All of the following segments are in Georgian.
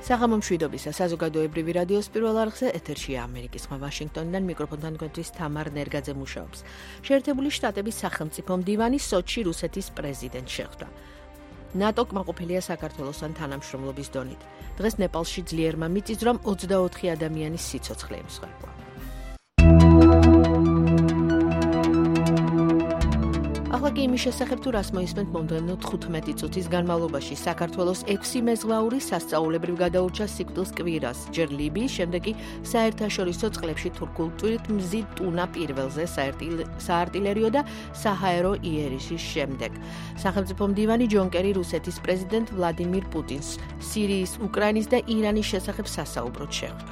საღამო მშვიდობისა, საზოგადოებრივი რადიოს პირველ არხზე ეთერშია ამერიკის ხმა ვაშინგტონიდან მიკროფონთან გვერდის თამარ ნერგაძე მუშაობს. შეერთებული შტატების სახელმწიფო მდივანი სოჩში რუსეთის პრეზიდენტს შეხვდა. ნატო კმაყოფილია საქართველოსთან თანამშრომლობის დონით. დღეს ნეპალში ძლიერმა მიწისძვრამ 24 ადამიანის სიცოცხლე ემსხვერპლა. ახლა კი იმის შესახებ თუ რას მოისმენთ მომდევნო 15 წუთის განმავლობაში საქართველოს 6 მეზღვაური სასწაულებრივ გადაურჩა სიკვდილს კვირას, ჯერ ლიბიის, შემდეგ კი საერთაშორისო წყლებში თურქულ თვითმზი ტუნა პირველზე საარტილერიო და საჰაერო იერიში შემდეგ. სახელმწიფო მდივანი ჯონ კერი რუსეთის პრეზიდენტ ვლადიმირ პუტინს სირიის, უკრაინის და ირანის შესახებ სასაუბროდ შეხვდა.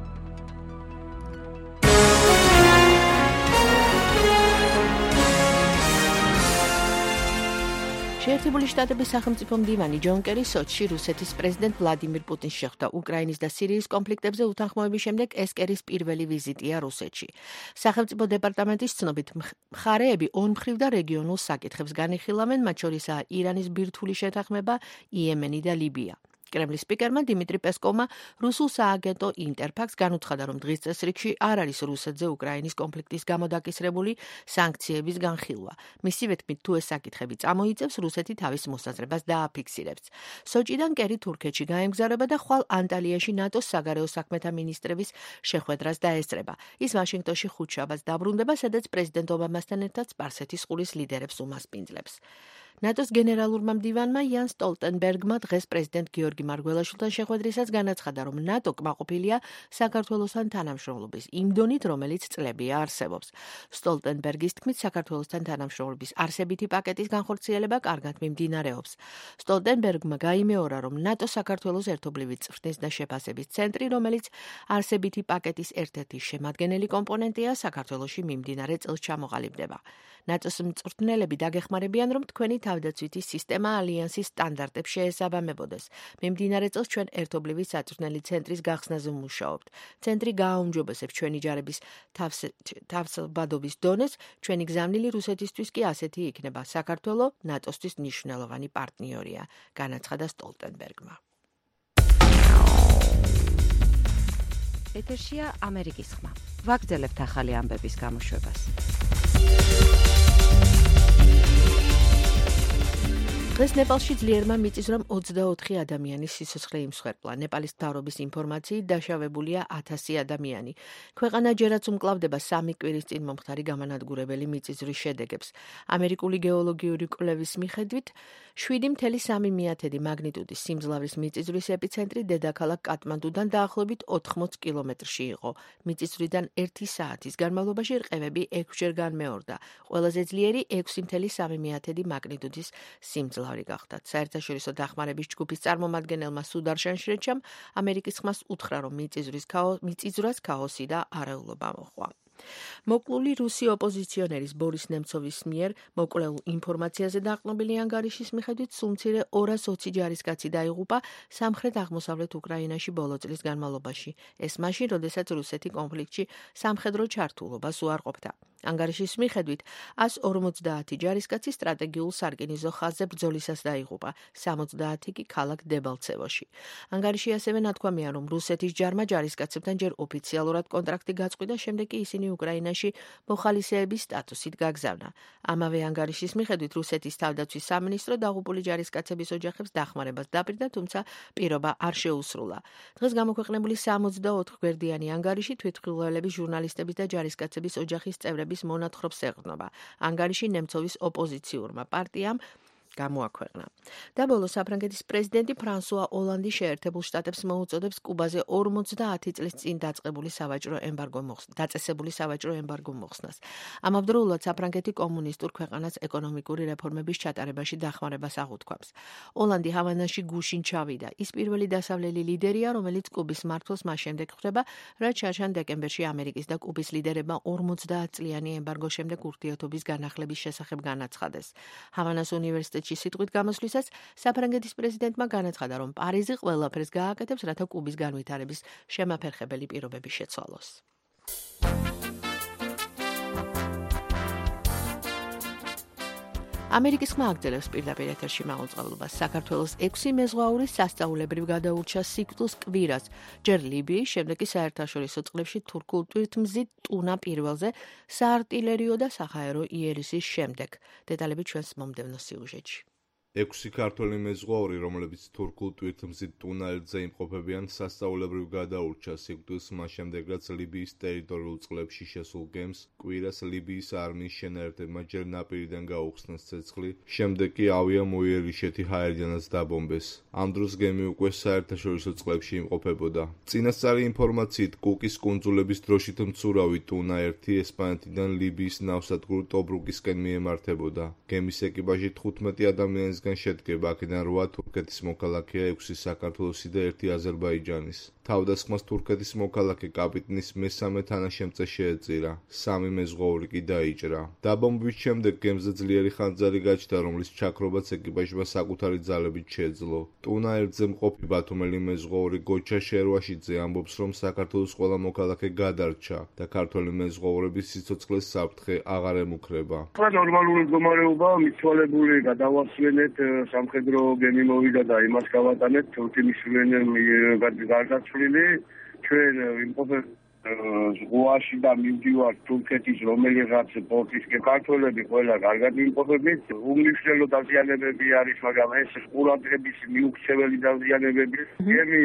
შეერთებული შტატების სახელმწიფო მდივანი ჯონ კერი სოჩში რუსეთის პრეზიდენტ ვლადიმირ პუტინს შეხვდა. უკრაინის და სირიის კონფლიქტებზე უთანხმოების შემდეგ ეს კერის პირველი ვიზიტია რუსეთში. სახელმწიფო დეპარტამენტის ცნობით, მხარეები ორმხრივ და რეგიონულ საკითხებს განიხილავენ, მათ შორისაა ირანის ბირთვული შეთანხმება, იემენი და ლიბია. კრემლის სპიკერმა დიმიტრი პესკოვმა რუსულ სააგენტო ინტერფაქს განუცხადა, რომ დღის წესრიგში არ არის რუსეთზე უკრაინის კონფლიქტის გამო დაკისრებული სანქციების განხილვა. მისივე თქმით, თუ ეს საკითხები წამოიწევს, რუსეთი თავის მოსაზრებას დააფიქსირებს. სოჭიდან კერი თურქეთში გაემგზავრება და ხვალ ანტალიაში ნატოს საგარეო საქმეთა მინისტრების შეხვედრას დაესწრება. ის ვაშინგტონში ხუთშაბათს დაბრუნდება, სადაც პრეზიდენტ ობამასთან ერთად სპარსეთის ყურის ლიდერებს უმასპინძლებს. ნატოს გენერალურმა მდივანმა იან სტოლტენბერგმა დღეს პრეზიდენტ გიორგი მარგველაშვილთან შეხვედრისას განაცხადა, რომ ნატო კმაყოფილია საქართველოსთან თანამშრომლობის იმ დონით, რომელიც წლებია არსებობს. სტოლტენბერგის თქმით, საქართველოსთან თანამშრომლობის არსებითი პაკეტის განხორციელება კარგად მიმდინარეობს. სტოლტენბერგმა გაიმეორა, რომ ნატო საქართველოს ერთობლივი წვრთნის და შეფასების ცენტრი, რომელიც არსებითი პაკეტის ერთ-ერთი შემადგენელი კომპონენტია, საქართველოში მიმდინარე წელს ჩამოყალიბდება. ნატოს მწვრთნელები დაგეხმარებიან, რომ თქვენი თავდაცვითი სისტემა ალიანსის სტანდარტებს შეესაბამებოდეს. მიმდინარე წელს ჩვენ ერთობლივი საწვრთნელი ცენტრის გახსნაზე ვმუშაობთ. ცენტრი გააუმჯობესებს ჩვენი ჯარების თავსაბადობის დონეს, ჩვენი გზავნილი რუსეთისთვის კი ასეთი იქნება. საქართველო ნატოსთვის მნიშვნელოვანი პარტნიორია, განაცხადა სტოლტენბერგმა. ეთერშია ამერიკის ხმა. ვაგრძელებთ ახალი ამბების გამოშვებას. დღეს ნეპალში ძლიერმა მიწისძვრამ 24 ადამიანის სიცოცხლე იმსხვერპლა. ნეპალის მთავრობის ინფორმაციით დაშავებულია 1000 ადამიანი. ქვეყანა ჯერაც უმკლავდება 3 კვირის წინ მომხდარი გამანადგურებელი მიწისძვრის შედეგებს. ამერიკული გეოლოგიური კვლევის მიხედვით 7,3 მაგნიტუდის სიმძლავრის მიწისძვრის ეპიცენტრი დედაქალაქ კატმანდუდან დაახლოებით 80 კილომეტრში იყო. მიწისძვრიდან 1 საათის განმავლობაში რყევები 6-ჯერ განმეორდა. ყველაზე ძლიერი 6,3 მაგნიტუდის სიმძლავრი გახდათ. საერთაშორისო დახმარების ჯგუფის წარმომადგენელმა სუდარშან შრეჩამ ამერიკის ხმას უთხრა, რომ მიწისძვრას ქაოსი და არეულობა მოჰყვა. მოკლული რუსი ოპოზიციონერის ბორის ნემცოვის მიერ მოკვლეულ ინფორმაციაზე დაყრდნობილი ანგარიშის მიხედვით სულ მცირე 220 ჯარისკაცი დაიღუპა სამხრეთ-აღმოსავლეთ უკრაინაში ბოლო წლის განმავლობაში. ეს მაშინ, როდესაც რუსეთი კონფლიქტში სამხედრო ჩართულობას უარყოფდა. ანგარიშის მიხედვით 150 ჯარისკაცი სტრატეგიულ სარკინიგზო ხაზზე ბრძოლისას დაიღუპა, 70 კი ქალაქ დებალცევოში. ანგარიში ასევე ნათქვამია, რომ რუსეთის ჯარმა ჯარისკაცებთან ჯერ ოფიციალურად კონტრაქტი გაწყვიტა, შემდეგ კი ისინი უკრაინაში მოხალისეების სტატუსით გაგზავნა. ამავე ანგარიშის მიხედვით რუსეთის თავდაცვის სამინისტრო დაღუპული ჯარისკაცების ოჯახებს დახმარებას დაპირდა, თუმცა პირობა არ შეუსრულა. დღეს გამოქვეყნებული 64 გვერდიანი ანგარიში თვითმხილველების, ჟურნალისტების და ჯარისკაცების ოჯახის წევრების მონათხრობს ეყრდნობა. ანგარიში ნემცოვის ოპოზიციურმა პარტიამ გამოაქვეყნა. და ბოლოს საფრანგეთის პრეზიდენტი ფრანსუა ოლანდი შეერთებულ შტატებს მოუწოდებს კუბაზე 50 წლის წინ დაწესებული სავაჭრო ემბარგო მოხსნას. ამავდროულად საფრანგეთი კომუნისტურ ქვეყანას ეკონომიკური რეფორმების ჩატარებაში დახმარებას აღუთქვამს. ოლანდი ჰავანაში გუშინ ჩავიდა. ის პირველი დასავლელი ლიდერია, რომელიც კუბის მმართველს მას შემდეგ ხვდება, რაც შარშან დეკემბერში ამერიკის და კუბის ლიდერებმა 50 წლიანი ემბარგოს შემდეგ ურთიერთობის განახლების შესახებ განაცხადეს. ჰავანას უნივერსიტეტში სიტყვით გამოსვლისას საფრანგეთის პრეზიდენტმა განაცხადა, რომ პარიზი ყველაფერს გააკეთებს, რათა კუბის განვითარების შემაფერხებელი პირობები შეცვალოს. ამერიკის ხმა აგრძელებს პირდაპირ ეთერში მაუწყებლობას. საქართველოს 6 მეზღვაური სასწაულებრივ გადაურჩა სიკვდილს კვირას, ჯერ ლიბიის, შემდეგ კი საერთაშორისო წყლებში თურქულ ტვირთმზით ტუნა პირველზე საარტილერიო და საჰაერო იერისის შემდეგ. დეტალები ჩვენს მომდევნო სიუჟეტში. 6 ქართველი მეზღვაური, რომლებიც თურქულ ტვირთმზით ტუნა ერთზე იმყოფებიან, სასწაულებრივ გადაურჩა სიკვდილს მას შემდეგ, რაც ლიბიის ტერიტორიულ წყლებში შესულ გემს კვირას ლიბიის არმიის შენაერთებმა ჯერ ნაპირიდან გაუხსნეს ცეცხლი, შემდეგ კი ავიამოიერიშეთი ჰაერიდანაც დაბომბეს. ამ დროს გემი უკვე საერთაშორისო წყლებში იმყოფებოდა. წინასწარი ინფორმაციით, კუკის კუნძულების დროშით მცურავი ტუნა 1 ესპანეთიდან ლიბიის ნავსადგურ ტობრუკისკენ მიემართებოდა. გემის ეკიპაჟი 15 ადამიანის შედგება, აქედან 8 თურქეთის მოქალაქეა, 6 საქართველოსი და 1 აზერბაიჯანის. თავდასხმას თურქეთის მოქალაქე კაპიტნის მესამე თანაშემწე შეეწირა, 3 მეზღვაური კი დაიჭრა. დაბომბვის შემდეგ გემზე ძლიერი ხანძარი გაჩნდა, რომლის ჩაქრობაც ეკიპაჟმა საკუთარი ძალებით შეძლო. ტუნა ერთზე მყოფი ბათუმელი მეზღვაური გოჩა შერვაშიძე ამბობს, რომ საქართველოს ყველა მოქალაქე გადარჩა და ქართველი მეზღვაურების სიცოცხლეს საფრთხე აღარ ემუქრება. ნორმალური მდგომარეობა მიცვალებული გადავასვენეთ, სამხედრო გემი მოვიდა და იმას გავატანეთ, თურქეთის გარდაცვლილი. ჩვენ იმყოფებთ ზღვაში და მივდივართ თურქეთის რომელიღაც პორტისკენ. ქართველები ყველა კარგად იმყოფებით. უმნიშვნელო დაზიანებები არის, მაგრამ ეს ყურადღების მიუქცეველი დაზიანებები. გემი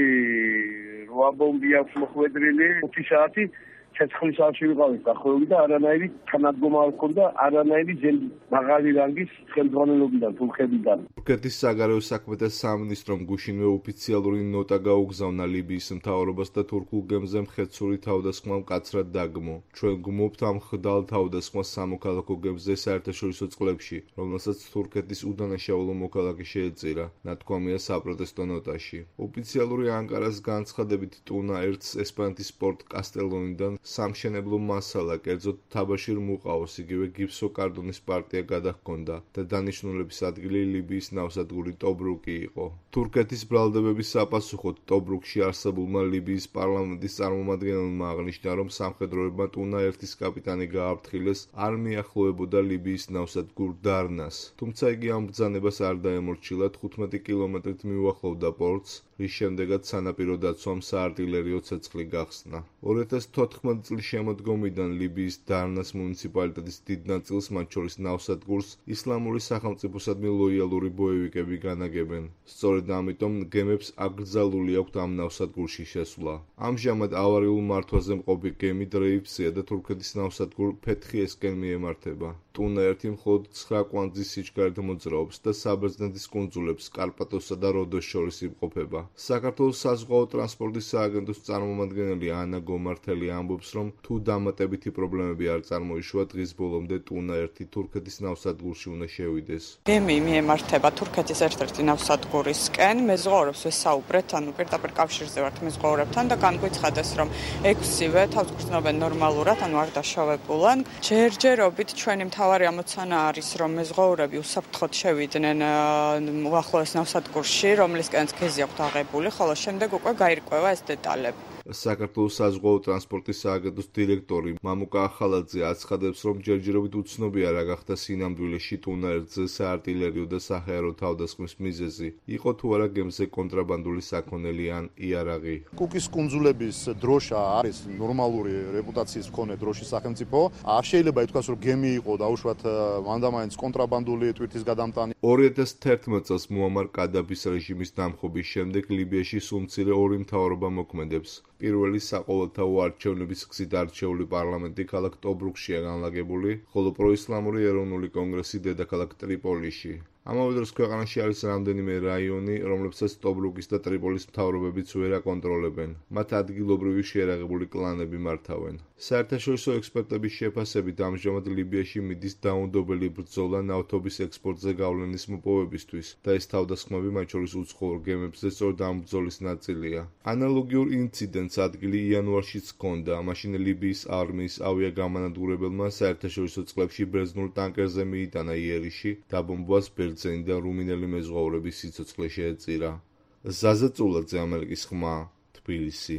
8 ბომბი აქვს მოხვედრილი, 5 საათი ცეცხლის ალში ვიყავით დახვეული და არანაირი თანადგომა არ ჰქონდა, არანაირი მაღალი რანგის ხელმძღვანელობიდან თურქებიდან. თურქეთის საგარეო საქმეთა სამინისტრომ გუშინვე ოფიციალური ნოტა გაუგზავნა ლიბიის მთავრობას და თურქულ გემზე მხეცური თავდასხმა მკაცრად დაგმო. ჩვენ გმობთ ამ ხდალ თავდასხმას სამოქალაქო გემზე საერთაშორისო წყლებში, რომელსაც თურქეთის უდანაშაულო მოქალაქე შეეწირა, ნათქვამია საპროტესტო ნოტაში. ოფიციალური ანკარას განცხადებით ტუნა ერთს ესპანეთის პორტ კასტელონიდან სამშენებლო მასალა, კერძოდ თაბაშირ მუყაოს, იგივე გიფსო კარდონის პარტია გადაჰქონდა და დანიშნულების ადგილი ლიბიის ნავსადგური ტობრუკი იყო. თურქეთის ბრალდებების საპასუხოდ ტობრუკში არსებულმა ლიბიის პარლამენტის წარმომადგენელმა აღნიშნა, რომ სამხედროებმა ტუნა ერთის კაპიტანი გააფრთხილეს, არ მიახლოებოდა ლიბიის ნავსადგურ დარნას. თუმცა იგი ამ ბრძანებას არ დაემორჩილა, 15 კილომეტრით მიუახლოვდა პორტს, რის შემდეგაც სანაპირო დაცვამ საარტილერიო ცეცხლი გახსნა. 2014 წლის შემოდგომიდან ლიბიის დარნას მუნიციპალიტეტის დიდ ნაწილს, მათ შორის ნავსადგურს, ისლამური სახელმწიფოსადმი ლოიალური ბოევიკები განაგებენ. სწორედ ამიტომ გემებს აკრძალული აქვთ ამ ნავსადგურში შესვლა. ამჟამად ავარიულ მართვაზე მყოფი გემი დრეიფსია და თურქეთის ნავსადგურ ფეთხიესკენ მიემართება. ტუნა 1 მხოლოდ 9 კვანძის სიჩქარით მოძრაობს და საბერძნეთის კუნძულებს, კარპატოსსა და როდოს შორის იმყოფება. საქართველოს საზღვაო ტრანსპორტის სააგენტოს წარმომადგენელი ანა გომართელი ამბობს, რომ თუ დამატებითი პრობლემები არ წარმოიშვა, დღის ბოლომდე ტუნა 1 თურქეთის ნავსადგურში უნდა შევიდეს. გემი მიემართება თურქეთის ერთ-ერთი ნავსადგურისკენ. მეზღვაურებს ვესაუბრეთ, პირდაპირ კავშირზე ვართ მეზღვაურებთან და განგვიცხადეს, რომ 6-ვე თავს გრძნობენ ნორმალურად, არ დაშავებულან. ჯერჯერობით ჩვენი მთავარი ამოცანა არის, რომ მეზღვაურები უსაფრთხოდ შევიდნენ უახლოეს ნავსადგურში, რომლისკენაც გეზი აქვთ აღებული, ხოლო შემდეგ უკვე გაირკვევა ეს დეტალები. საქართველოს საზღვაო ტრანსპორტის სააგენტოს დირექტორი მამუკა ახალაძე აცხადებს, რომ ჯერჯერობით უცნობია რა გახდა სინამდვილეში ტუნა ერთზე საარტილერიო და საჰაერო თავდასხმის მიზეზი. იყო თუ არა გემზე კონტრაბანდული საქონელი ან იარაღი. კუკის კუნძულების დროშა არის ნორმალური რეპუტაციის მქონე დროშის სახელმწიფო. არ შეიძლება ითქვას, რომ გემი იყო დაუშვათ მანდამაინც კონტრაბანდული ტვირთის გადამტანი. 2011 წელს მუამარ კადაფის რეჟიმის დამხობის შემდეგ ლიბიაში სულ მცირე ორი მთავრობა მოქმედებს. პირველი საყოველთაო არჩევნების გზით არჩეული პარლამენტი ქალაქ ტობრუკშია განლაგებული, ხოლო პროისლამური ეროვნული კონგრესი დედაქალაქ ტრიპოლიში. ამავე დროს ქვეყანაში არის რამდენიმე რაიონი, რომლებსაც ტობრუკის და ტრიპოლის მთავრობებიც ვერ აკონტროლებენ. მათ ადგილობრივი შეიარაღებული კლანები მართავენ. საერთაშორისო ექსპერტების შეფასებით, ამჟამად ლიბიაში მიდის დაუნდობელი ბრძოლა ნავთობის ექსპორტზე გავლენის მოპოვებისთვის და ეს თავდასხმები, მათ შორის უცხოურ გემებზე, სწორედ ამ ბრძოლის ნაწილია. ანალოგიურ ინციდენტს ადგილი იანვარშიც ჰქონდა, მაშინ ლიბიის არმიის ავიაგამანადგურებელმა საერთაშორისო წყლებში ბერძნულ ტანკერზე მიიტანა იერიში, დაბომბვას ბერძენი და რუმინელი მეზღვაურების სიცოცხლე შეეწირა. ზაზა წულაძე, ამერიკის ხმა, თბილისი.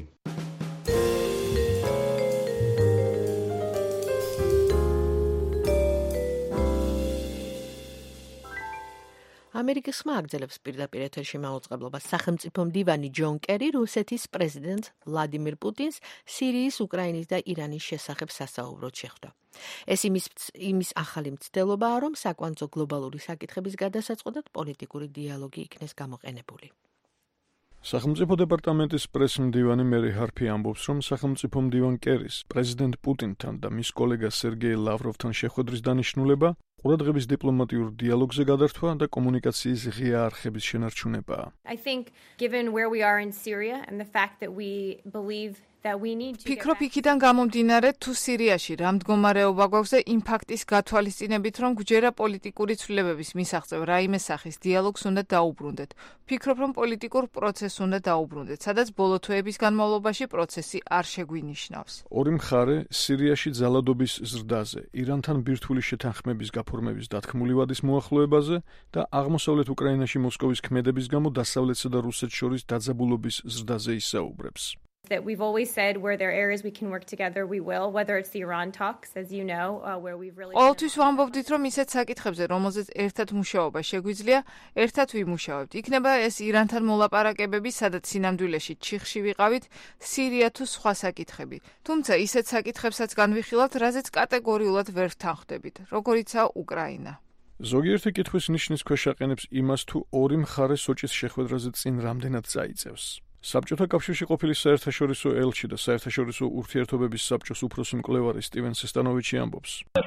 ამერიკის ხმა აგრძელებს პირდაპირ ეთერში მაუწყებლობას. სახელმწიფო მდივანი ჯონ კერი რუსეთის პრეზიდენტ ვლადიმირ პუტინს სირიის, უკრაინის და ირანის შესახებ სასაუბროდ შეხვდა. ეს იმის ახალი მცდელობაა, რომ საკვანძო გლობალური საკითხების გადასაწყოდად პოლიტიკური დიალოგი იქნეს გამოყენებული. სახელმწიფო დეპარტამენტის პრესმდივანი მერი ჰარფი ამბობს, რომ სახელმწიფო მდივან კერის პრეზიდენტ პუტინთან და მის კოლეგა სერგეი ლავროვთან შეხვედრის დანიშნულება ყურადღების დიპლომატიურ დიალოგზე გადართვა და კომუნიკაციის ღია არხების შენარჩუნებაა. I think given where we are in Syria and the fact that we believe that we need to ფიქრობ იქიდან გამომდინარე თუ სირიაში რა მდგომარეობა გვაქვს და იმ ფაქტის გათვალისწინებით რომ გვჯერა პოლიტიკური ცვლილებების მისაღწევ რაიმე სახის დიალოგს უნდა დაუბრუნდეთ. ფიქრობ რომ პოლიტიკურ პროცესს უნდა დაუბრუნდეთ, სადაც ბოლო თვეების განმავლობაში პროცესი არ შეგვინიშნავს. ორი მხარე სირიაში ძალადობის ზრდაზე, ირანთან ბირთვული შეთანხმების გაფორმების დათქმული ვადის მოახლოებაზე და აღმოსავლეთ უკრაინაში მოსკოვის ქმედების გამო დასავლეთსა და რუსეთს შორის დაძაბულობის ზრდაზე ისაუბრებს. that we've always said where there are areas we can work together, we will, whether it's the Iran talks, as you know, where we've really... ყოველთვის ვამბობდით, რომ ისეთ საკითხებზე, რომელზეც ერთად მუშაობა შეგვიძლია, ერთად ვიმუშავებთ. იქნება ეს ირანთან მოლაპარაკებები, სადაც სინამდვილეში ჩიხში ვიყავით, სირია თუ სხვა საკითხები. თუმცა ისეთ საკითხებსაც განვიხილავთ, რაზეც კატეგორიულად ვერ ვთანხმდებით, როგორიცაა უკრაინა. ზოგიერთი კითხვის ნიშნის ქვეშ აყენებს იმას, თუ ორი მხარე სოჭის შეხვედრაზე წინ რამდენად წაიწევს. საბჭოთა კავშირში ყოფილი საერთაშორისო ელჩი და საერთაშორისო ურთიერთობების საბჭოს უფროსი მკვლევარი სტივენ სესტანოვიჩი ამბობს.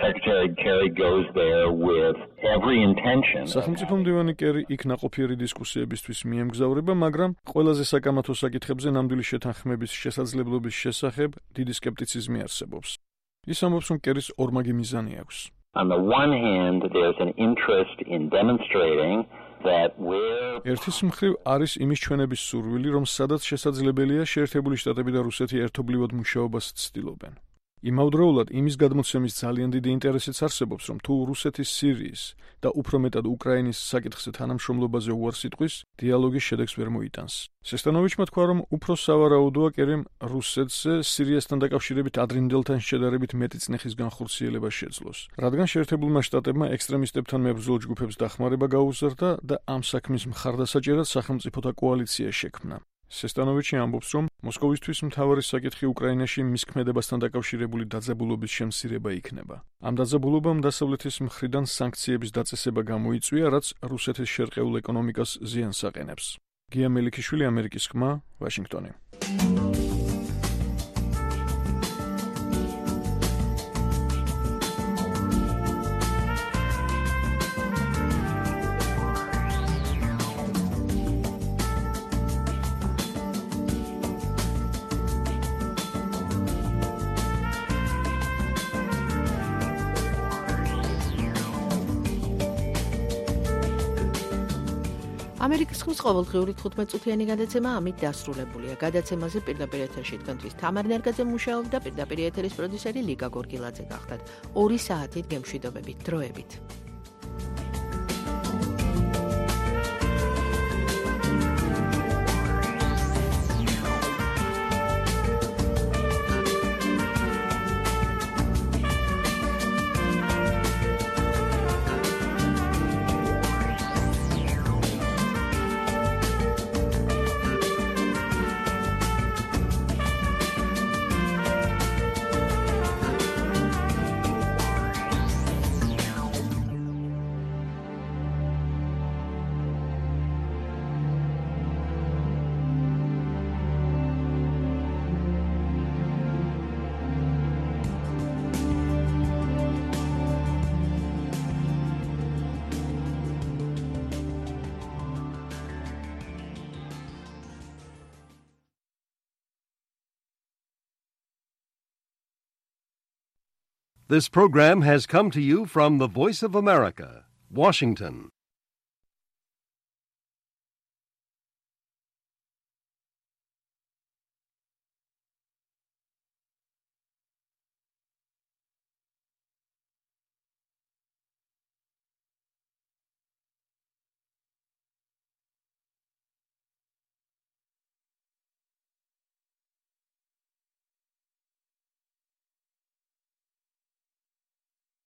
სახელმწიფო მდივანი კერი იქ ნაყოფიერი დისკუსიებისთვის მიემგზავრება, მაგრამ ყველაზე საკამათო საკითხებზე ნამდვილი შეთანხმების შესაძლებლობის შესახებ დიდი სკეპტიციზმი არსებობს. ის ამბობს, რომ კერის ორმაგი მიზანი აქვს. On the one hand, there's an interest in demonstrating ერთის მხრივ არის იმის ჩვენების სურვილი, რომ სადაც შესაძლებელია შეერთებული შტატები და რუსეთი ერთობლივად მუშაობას ცდილობენ. იმავდროულად იმის გადმოცემის ძალიან დიდი ინტერესიც არსებობს, რომ თუ რუსეთის სირიის და უფრო მეტად უკრაინის საკითხზე თანამშრომლობაზე უარს იტყვის, დიალოგის შედეგს ვერ მოიტანს. სესტანოვიჩმა თქვა, რომ უფრო სავარაუდოა კერიმ რუსეთზე სირიასთან დაკავშირებით ადრინდელთან შედარებით მეტი წნეხის განხორციელება შეძლოს, რადგან შეერთებულმა შტატებმა ექსტრემისტებთან მებრძოლ ჯგუფებს დახმარება გაუზარდა და ამ საქმის მხარდასაჭერად სახელმწიფოთა კოალიცია შექმნა. სესტანოვიჩი ამბობს, რომ მოსკოვისთვის მთავარი საკითხი უკრაინაში მის ქმედებასთან დაკავშირებული დაძაბულობის შემცირება იქნება. ამ დაძაბულობამ დასავლეთის მხრიდან სანქციების დაწესება გამოიწვია, რაც რუსეთის შერყეულ ეკონომიკას ზიანს აყენებს. გია მელიქიშვილი, ამერიკის ხმა, ვაშინგტონი. ამერიკის ხმის ყოველდღიური 15-წუთიანი გადაცემა ამით დასრულებულია. გადაცემაზე პირდაპირ ეთერში თქვენთვის თამარ ნერგაძე მუშაობდა და პირდაპირ ეთერის პროდიუსერი ლიგა გორგილაძე გახდათ. 2 საათით გემშვიდობებით, დროებით. This program has come to you from the Voice of America, Washington.